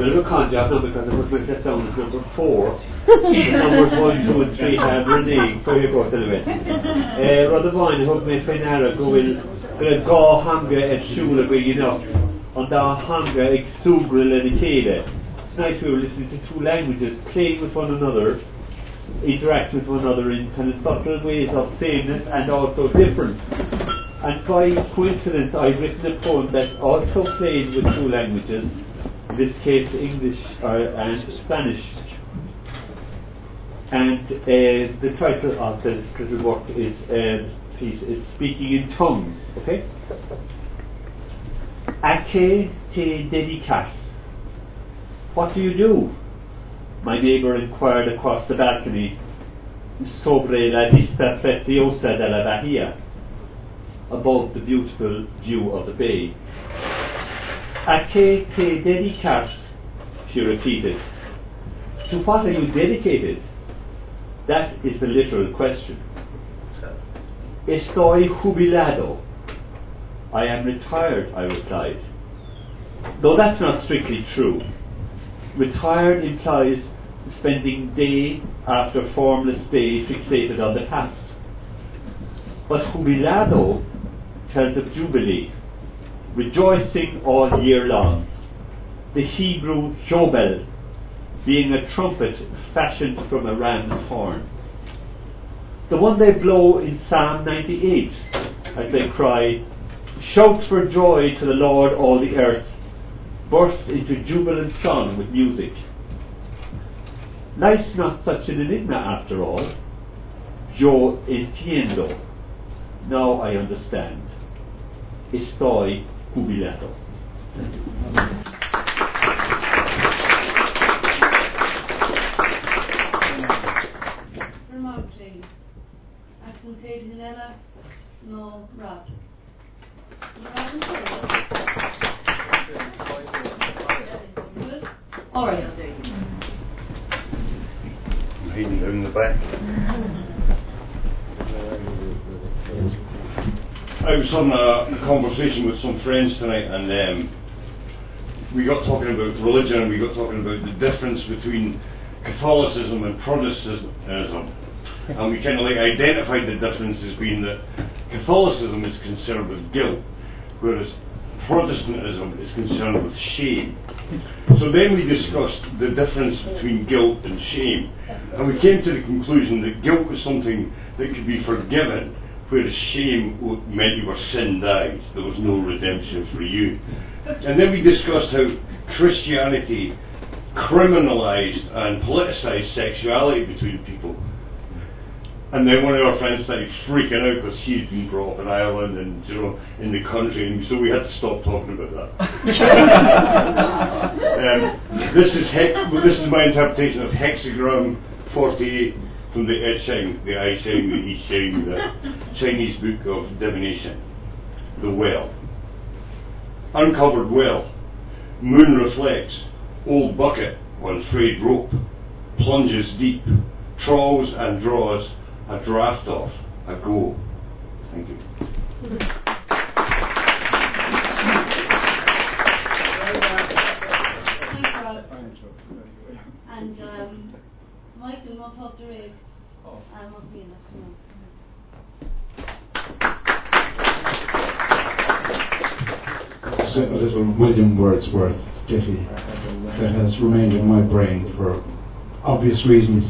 bit of a conjure now because I put myself down as number 4. The numbers 1, 2 and 3 have Renee. So here goes anyway. Rada bhain hug me fenara go will go hanga at shula big enough on the hanga exugril and ikeda. It's nice we were listening to 2 languages playing with one another, interact with one another in kind of subtle ways of sameness and also difference. And by coincidence, I've written a poem that also played with 2 languages, in this case English and Spanish. And the title of this little work is Speaking in Tongues. Okay? A que te dedicas? What do you do? My neighbour inquired across the balcony. Sobre la vista preciosa de la bahía, above the beautiful view of the bay. A que te dedicas? She repeated. To what are you dedicated? That is the literal question. Estoy jubilado. I am retired, I replied. Though that's not strictly true. Retired implies spending day after formless day fixated on the past. But jubilado tells of jubilee, rejoicing all year long. The Hebrew jobel being a trumpet fashioned from a ram's horn. The one they blow in Psalm 98 as they cry, shout for joy to the Lord all the earth, burst into jubilant song with music. Life's not such an enigma after all. Yo entiendo. Now I understand. Estoy jubilado. Remotely. Accented Nella, no Rod. All right. Hiding down the back. I was having a conversation with some friends tonight, and we got talking about religion, and we got talking about the difference between Catholicism and Protestantism, and we kind of like identified the difference as being that Catholicism is concerned with guilt, whereas Protestantism is concerned with shame. So then we discussed the difference between guilt and shame, and we came to the conclusion that guilt was something that could be forgiven, whereas shame meant you were sin-died. There was no redemption for you. And then we discussed how Christianity criminalised and politicised sexuality between people. And then one of our friends started freaking out because she'd been brought up in Ireland and in the country, and so we had to stop talking about that. This is my interpretation of Hexagram 48 from the I Ching, the Chinese book of divination. The well. Uncovered well. Moon reflects. Old bucket on frayed rope. Plunges deep. Trawls and draws a draft off. A go. Thank you. And Mike will not talk to Ray. I must be in that. A little William Wordsworth ditty that has remained in my brain for obvious reasons.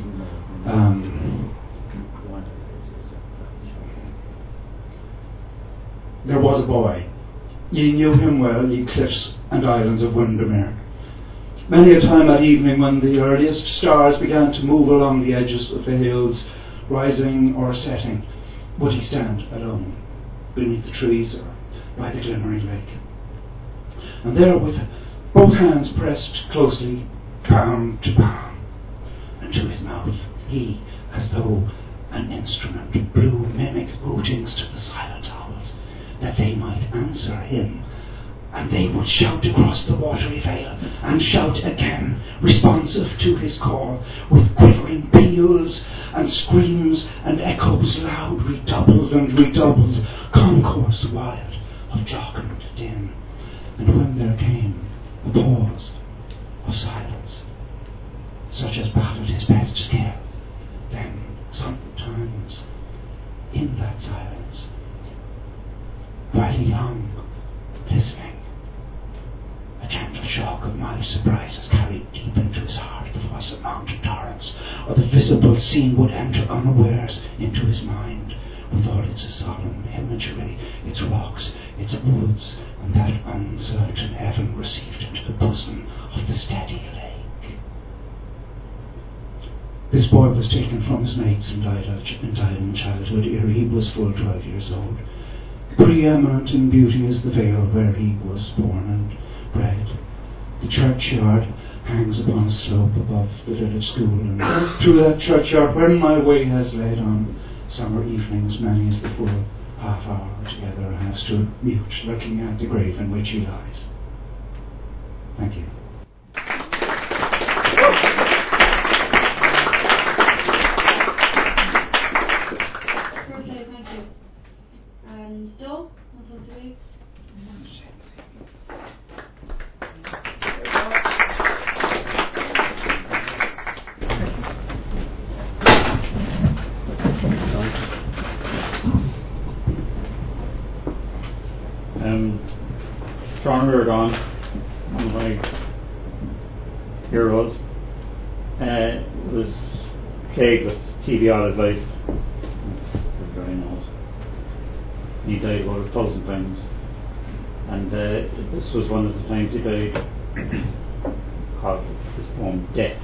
There was a boy, ye knew him well, ye cliffs and islands of Windermere. Many a time that evening when the earliest stars began to move along the edges of the hills, rising or setting, would he stand alone beneath the trees or by the glimmering lake. And there, with both hands pressed closely, palm to palm, and to his mouth, he, as though an instrument, blew mimic hootings to the silent owls, that they might answer him. And they would shout across the watery vale, and shout again, responsive to his call, with quivering peals and screams and echoes loud, redoubled and redoubled, concourse wild of jocund din. And when there came a pause, a of silence, such as baffled his best skill. Then, sometimes, in that silence, while he hung, listening, a gentle shock of mild surprises carried deep into his heart the voice of mountain torrents, or the visible scene would enter unawares into his mind, with all its solemn imagery, its rocks, its woods, and that uncertain heaven received into the bosom of the steady lake. This boy was taken from his mates and died in childhood ere he was full 12 years old. Preeminent in beauty is the vale where he was born and bred. The churchyard hangs upon a slope above the village school, and through that churchyard, where my way has led on summer evenings, many as the full half hour together, I have stood mute, looking at the grave in which he lies. Thank you. Perfect, thank you. And Doe, what's on the week? John Riordan, one of my heroes, was plagued with TB all his life. Everybody knows. He died about 1,000 times, and this was one of the times he died, called his poem Death.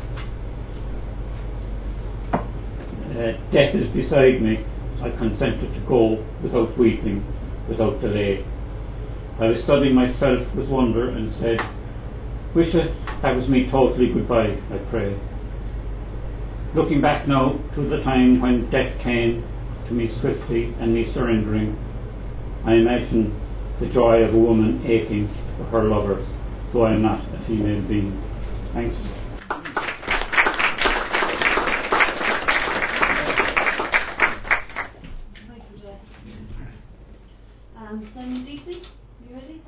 Death is beside me, I consented to go without weeping, without delay. I was studying myself with wonder and said, wish that was me totally goodbye, I pray. Looking back now to the time when death came to me swiftly and me surrendering, I imagine the joy of a woman aching for her lover, though I am not a female being. Thanks. Simon Deasley, you ready?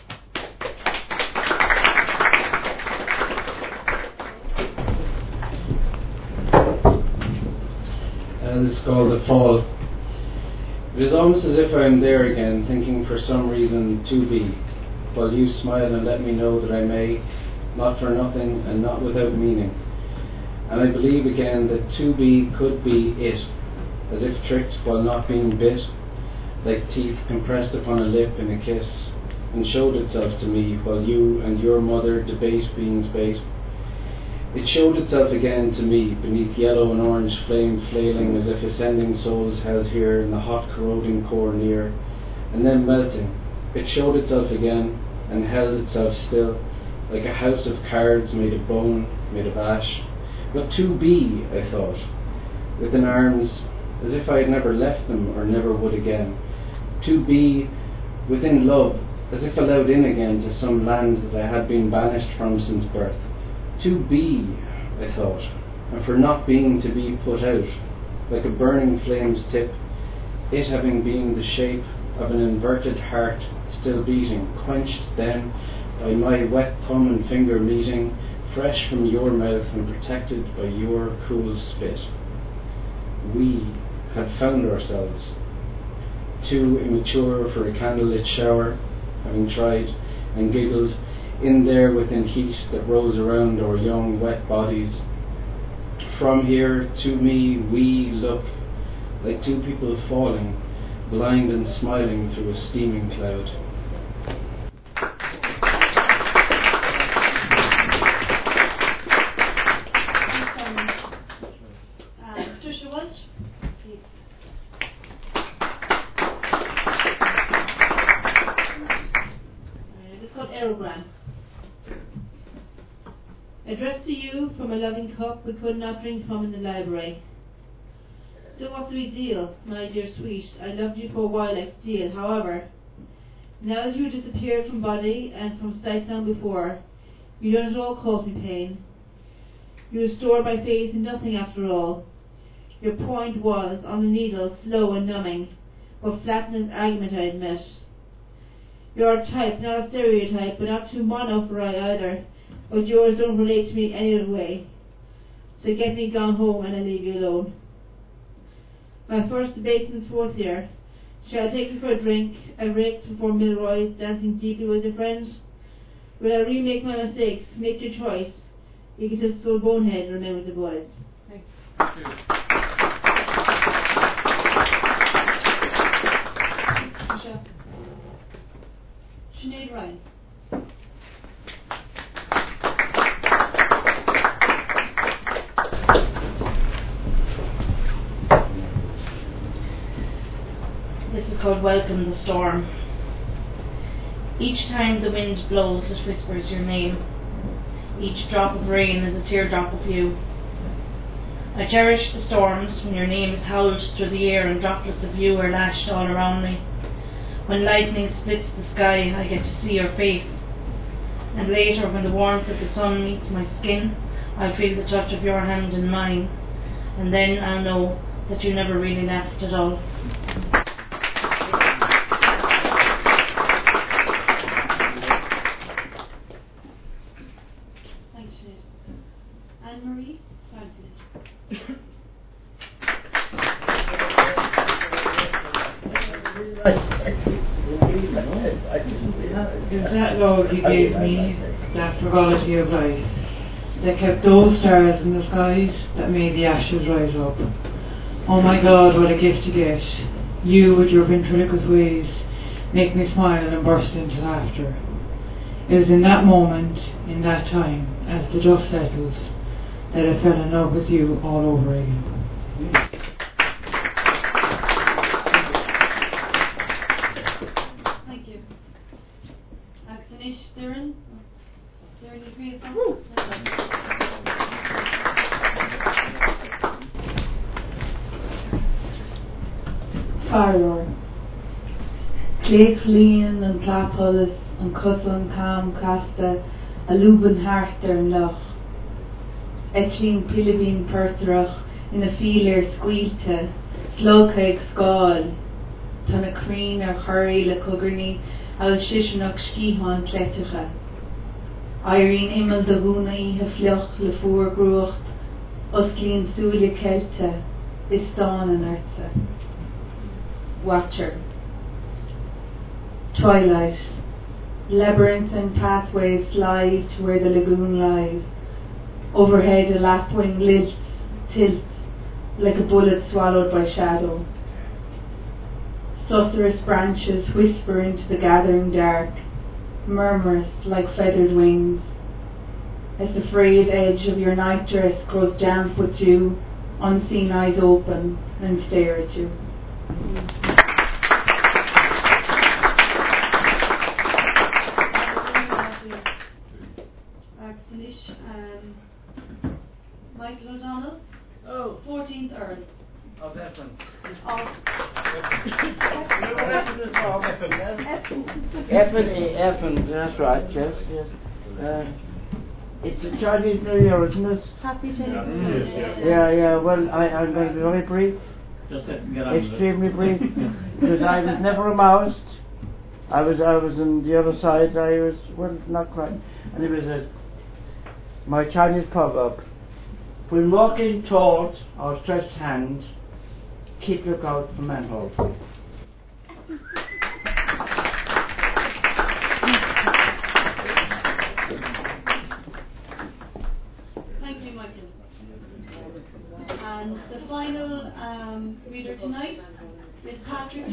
This is called The Fall. It is almost as if I am there again, thinking for some reason to be, while you smile and let me know that I may, not for nothing and not without meaning. And I believe again that to be could be it, as if tricked while not being bit, like teeth compressed upon a lip in a kiss, and showed itself to me while you and your mother debate being's bait. It showed itself again to me beneath yellow and orange flame flailing as if ascending souls held here in the hot corroding core near, and then melting. It showed itself again and held itself still, like a house of cards made of bone, made of ash. But to be, I thought, within arms, as if I had never left them or never would again. To be within love, as if allowed in again to some land that I had been banished from since birth. To be, I thought, and for not being to be put out, like a burning flame's tip, it having been the shape of an inverted heart still beating, quenched then by my wet thumb and finger meeting, fresh from your mouth and protected by your cool spit. We had found ourselves, too immature for a candlelit shower, having tried and giggled in there within heat that rolls around our young wet bodies. From here to me we look like two people falling, blind and smiling through a steaming cloud. Patricia Walsh, please. It's called Aerogram. Addressed to you from a loving cup we could not drink from in the library. So what's the big deal, my dear sweet? I loved you for a while like steel. However, now that you disappeared from body and from sight long before, you don't at all cause me pain. You restored my faith in nothing after all. Your point was on the needle, slow and numbing, but flattening argument I admit. You're a type, not a stereotype, but not too mono for I either. but yours don't relate to me any other way. So get me gone home and I'll leave you alone. My first debate since 4th year. Shall I take you for a drink, a rake before Milroy, dancing deeply with your friends? Will I remake my mistakes? Make your choice. Egotistical bonehead, remember the boys. Thanks. Sinead Ryan. This is called Welcome the Storm. Each time the wind blows, it whispers your name. Each drop of rain is a teardrop of you. I cherish the storms when your name is howled through the air and droplets of you are lashed all around me. When lightning splits the sky, I get to see your face. And later, when the warmth of the sun meets my skin, I'll feel the touch of your hand in mine. And then I'll know that you never really left at all. Thanks, Sinead. Anne-Marie Franklin. It was that love you gave me, that frivolity of life, that kept those stars in the skies, that made the ashes rise up. Oh my God, what a gift to get. You, with your ventriloquist ways, make me smile and burst into laughter. It was in that moment, in that time, as the dust settles, that I fell in love with you all over again. Thank you. Axonish Darren. Darren, you agree with that? Fire. Claes Lean and Claphullis and Cusson Cam Casta a Lubin Hart der Loch. Etchlin Pilibin Perthrach in a feeler squealte, Slowcake Skall, Tana Creen or Curry le Cuggerny, Al Shishanok Skihon Cleticha. Irene Immel de Huna Ihe Fluch le Four Grucht, Usklin Sulia Kelte, Istan and Ertza. Watcher. Twilight. Labyrinthine pathways slide to where the lagoon lies. Overhead a lapwing lilts, tilts, like a bullet swallowed by shadow. Sulphurous branches whisper into the gathering dark, murmurous like feathered wings. As the frayed edge of your nightdress grows damp with dew, unseen eyes open and stare at you. Michael O'Donnell. 14th Earl. Of Eppin. Eppin, that's right, yes. It's a Chinese New Year, isn't it? Happy Chinese New Year. Yeah, well, I'm going to be very brief. Just let me get on Extremely brief. Because I was never a Maoist. I was on the other side. I was, well, not quite. And it was my Chinese proverb. When walking towards our stretched hands, keep lookout for manhole. Thank you, Michael. And the final reader tonight is Patrick.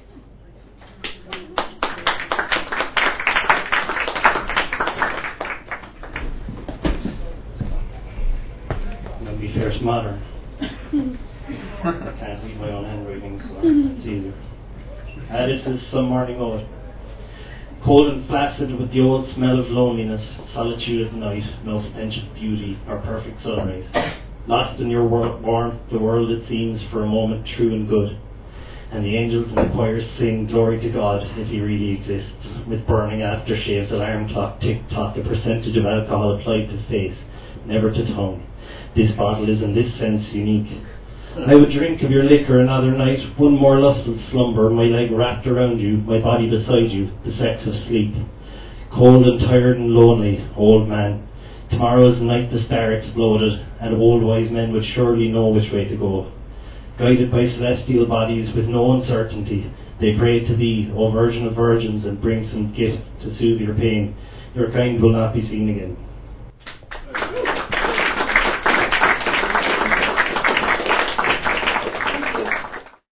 Be fierce modern. I can't read my own handwriting, so it's easier. This is some morning ode. Cold and flaccid with the old smell of loneliness, solitude at night, no stench of beauty or perfect sunrise. Lost in your warmth, the world it seems for a moment true and good. And the angels and the choirs sing glory to God if he really exists. With burning aftershaves, alarm clock tick-tock, a percentage of alcohol applied to face, never to tongue. This bottle is in this sense unique. I would drink of your liquor another night, one more lustful slumber, my leg wrapped around you, my body beside you, the sex of sleep. Cold and tired and lonely, old man, Tomorrow is the night the star exploded, and old wise men would surely know which way to go. Guided by celestial bodies with no uncertainty, they pray to thee, O Virgin of Virgins, and bring some gift to soothe your pain. Your kind will not be seen again.